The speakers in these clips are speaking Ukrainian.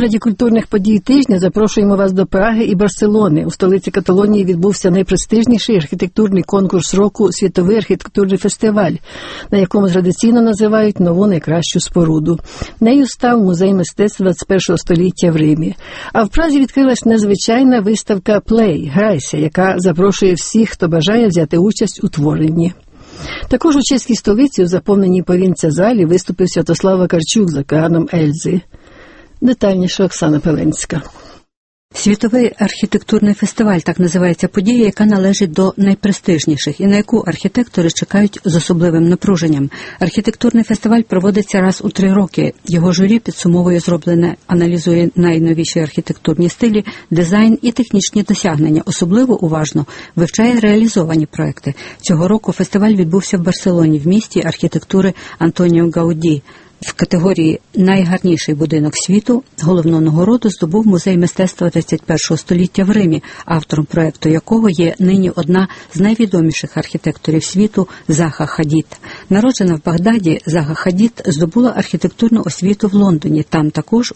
огляді культурних подій тижня запрошуємо вас до Праги і Барселони. У столиці Каталонії відбувся найпрестижніший архітектурний конкурс року «Світовий архітектурний фестиваль», на якому традиційно називають нову найкращу споруду. Нею став музей мистецтва 21 століття в Римі. А в Празі відкрилась незвичайна виставка «Play» – «Грайся», яка запрошує всіх, хто бажає взяти участь у творенні. Також у чеській столиці у заповненій повінця залі виступив Святослав Вакарчук за океаном Ельзи. Детальніше Оксана Пеленська. Світовий архітектурний фестиваль – так називається подія, яка належить до найпрестижніших і на яку архітектори чекають з особливим напруженням. Архітектурний фестиваль проводиться раз у 3 роки. Його журі підсумовує зроблене, аналізує найновіші архітектурні стилі, дизайн і технічні досягнення. Особливо уважно вивчає реалізовані проекти. Цього року фестиваль відбувся в Барселоні, в місті архітектури Антоніо Гауді. В категорії «Найгарніший будинок світу» головну нагороду здобув музей мистецтва 21 століття в Римі, автором проекту якого є нині одна з найвідоміших архітекторів світу Заха Хадід. Народжена в Багдаді, Заха Хадід здобула архітектурну освіту в Лондоні. Там також у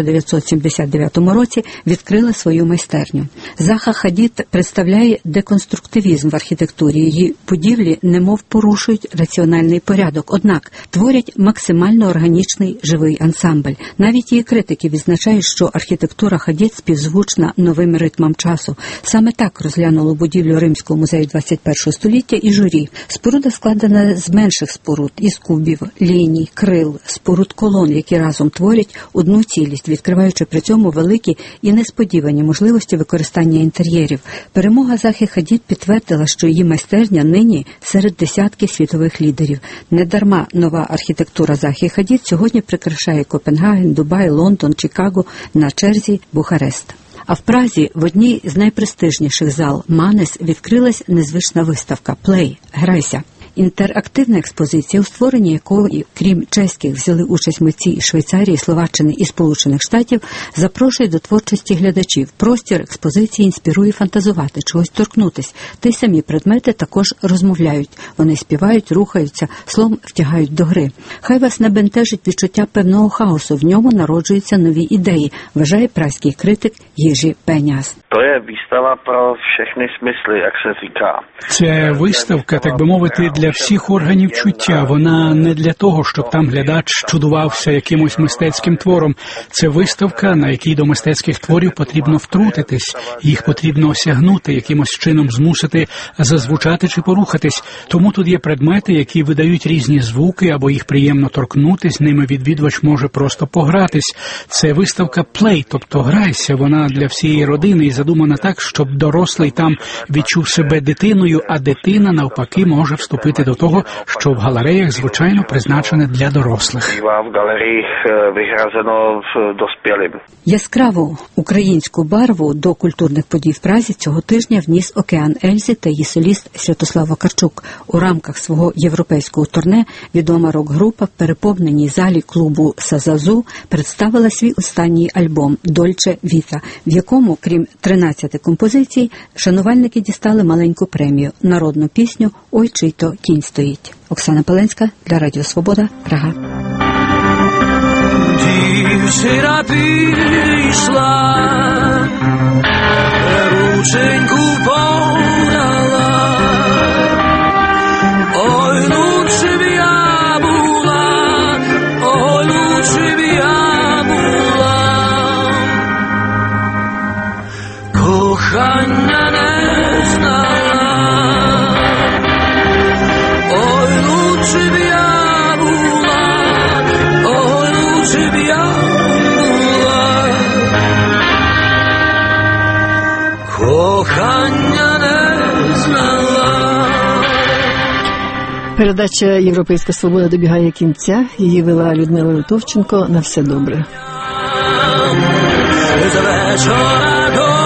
1979 році відкрила свою майстерню. Заха Хадід представляє деконструктивізм в архітектурі. Її будівлі немов порушують раціональний порядок, однак творять максимально органічний живий ансамбль. Навіть її критики відзначають, що архітектура Хадід співзвучна новим ритмам часу. Саме так розглянуло будівлю Римського музею 21 століття і журі. Споруда складена з менших споруд, із кубів, ліній, крил, споруд колон, які разом творять одну цілість, відкриваючи при цьому великі і несподівані можливості використання інтер'єрів. Перемога Захи Хадід підтвердила, що її майстерня нині серед десятки світових лідерів. Недарма нова архітектура Захи Хадід сьогодні прикрашає Копенгаген, Дубай, Лондон, Чикаго, на черзі Бухарест. А в Празі в одній з найпрестижніших зал Манес відкрилась незвична виставка «Play» – «Грайся». Інтерактивна експозиція, у створенні якої, крім чеських, взяли участь митці із Швейцарії, Словаччини і Сполучених Штатів, запрошує до творчості глядачів. Простір експозиції інспірує фантазувати, чогось торкнутись. Та й самі предмети також розмовляють. Вони співають, рухаються, словом втягають до гри. Хай вас не бентежить відчуття певного хаосу, в ньому народжуються нові ідеї, вважає празький критик Єжі Пеняс. To je výstava pro všechny smysly, jak se říká. Це виставка, так би мовити, для всіх органів чуття. Вона не для того, щоб там глядач чудувався якимось мистецьким твором. Це виставка, на якій до мистецьких творів потрібно втрутитись. Їх потрібно осягнути, якимось чином змусити зазвучати чи порухатись. Тому тут є предмети, які видають різні звуки, або їх приємно торкнутись, ними відвідувач може просто погратись. Це виставка «Play», тобто «Грайся». Вона для всієї родини і задумана так, щоб дорослий там відчув себе дитиною, а дитина, навпаки, може вступити до того, що в галереях, звичайно, призначене для дорослих. В галереях вигразено доспілим. Яскраву українську барву до культурних подій в Празі цього тижня вніс океан Ельзи та її соліст Святослав Вакарчук. У рамках свого європейського турне відома рок-група в переповненій залі клубу «Сазазу» представила свій останній альбом «Дольче Віта», в якому, крім 13 композицій, шанувальники дістали маленьку премію – народну пісню «Ой, чий то кінь стоїть». Оксана Пеленська для Радіо Свобода, Прага. Дівчина пішла, рученьку подала, ой, лучше б я була, ой, лучше б я була. Кохання не знала, ой, лучше б я була, ой, лучше б я була. Кохання не знала. Передача «Європейська свобода» добігає кінця. Її вела Людмила Литовченко. На все добре. З вечора до